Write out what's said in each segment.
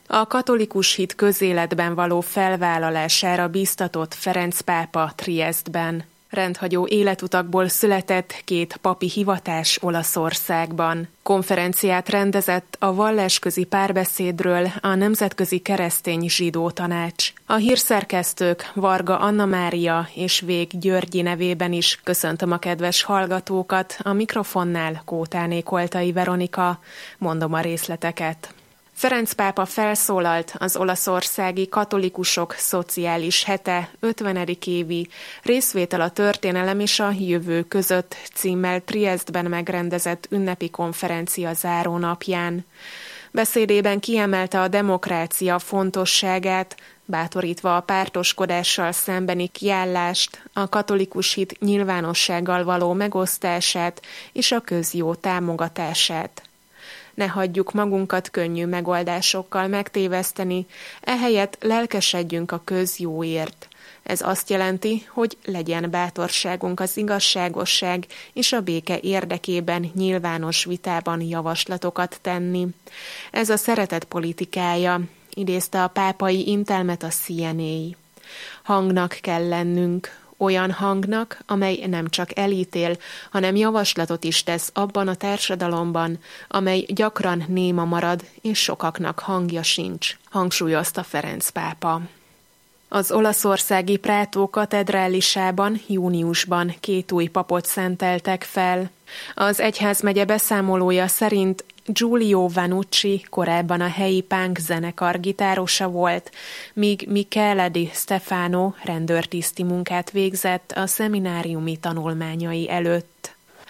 A katolikus hit közéletben való felvállalására bíztatott Ferenc pápa Triesztben. Rendhagyó életutakból született 2 papi hivatás Olaszországban. Konferenciát rendezett a vallásközi párbeszédről a Nemzetközi Keresztény Zsidó Tanács. A hírszerkesztők Varga Anna Mária és Vég Györgyi nevében is köszöntöm a kedves hallgatókat, a mikrofonnál Kótáné Koltai Veronika. Mondom a részleteket. Ferenc pápa felszólalt az olaszországi katolikusok szociális hete 50. évi részvétel a történelem és a jövő között címmel Triesztben megrendezett ünnepi konferencia zárónapján. Beszédében kiemelte a demokrácia fontosságát, bátorítva a pártoskodással szembeni kiállást, a katolikus hit nyilvánossággal való megosztását és a közjó támogatását. Ne hagyjuk magunkat könnyű megoldásokkal megtéveszteni, ehelyett lelkesedjünk a közjóért. Ez azt jelenti, hogy legyen bátorságunk az igazságosság és a béke érdekében nyilvános vitában javaslatokat tenni. Ez a szeretet politikája, idézte a pápai intelmet a CNA. Hangnak kell lennünk, olyan hangnak, amely nem csak elítél, hanem javaslatot is tesz abban a társadalomban, amely gyakran néma marad, és sokaknak hangja sincs, hangsúlyozta Ferenc pápa. Az olaszországi Prato katedrálisában júniusban 2 új papot szenteltek fel. Az egyházmegye beszámolója szerint Giulio Vanucci korábban a helyi punk zenekar gitárosa volt, míg Michele Di Stefano rendőrtiszti munkát végzett a szemináriumi tanulmányai előtt.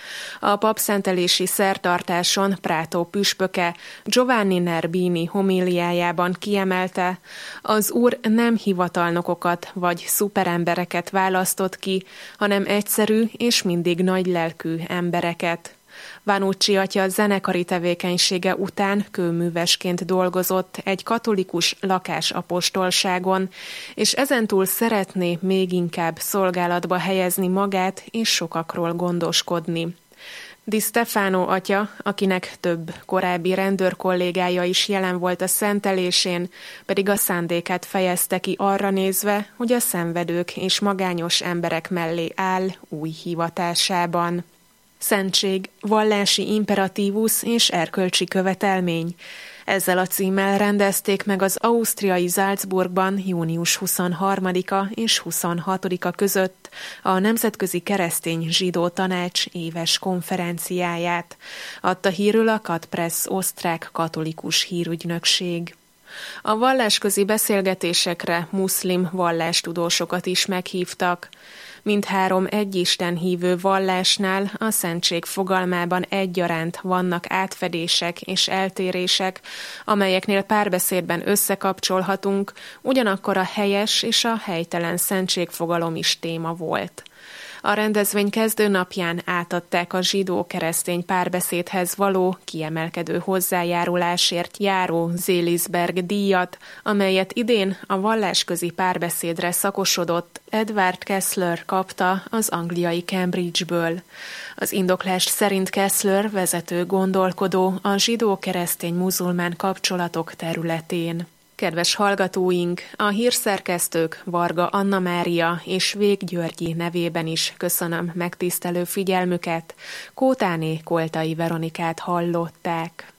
A papszentelési szertartáson Prato püspöke Giovanni Nerbini homíliájában kiemelte, az Úr nem hivatalnokokat vagy szuperembereket választott ki, hanem egyszerű és mindig nagylelkű embereket. Vanucci atya zenekari tevékenysége után kőművesként dolgozott egy katolikus lakásapostolságon, és ezentúl szeretné még inkább szolgálatba helyezni magát és sokakról gondoskodni. Di Stefano atya, akinek több korábbi rendőrkollégája is jelen volt a szentelésén, pedig a szándékát fejezte ki arra nézve, hogy a szenvedők és magányos emberek mellé áll új hivatásában. Szentség, vallási imperatívus és erkölcsi követelmény. Ezzel a címmel rendezték meg az ausztriai Salzburgban június 23-a és 26-a között a Nemzetközi Keresztény Zsidó Tanács éves konferenciáját, adta hírül a Katpress osztrák katolikus hírügynökség. A vallásközi beszélgetésekre muszlim vallástudósokat is meghívtak. Mindhárom egyisten hívő vallásnál a szentség fogalmában egyaránt vannak átfedések és eltérések, amelyeknél párbeszédben összekapcsolhatunk, ugyanakkor a helyes és a helytelen szentségfogalom is téma volt. A rendezvény kezdőnapján átadták a zsidó-keresztény párbeszédhez való kiemelkedő hozzájárulásért járó Seelisberg díjat, amelyet idén a vallásközi párbeszédre szakosodott Edward Kessler kapta az angliai Cambridge-ből. Az indoklás szerint Kessler vezető gondolkodó a zsidó-keresztény-muzulmán kapcsolatok területén. Kedves hallgatóink, a hírszerkesztők Varga Anna Mária és Vég Györgyi nevében is köszönöm megtisztelő figyelmüket. Kótáné Koltai Veronikát hallották.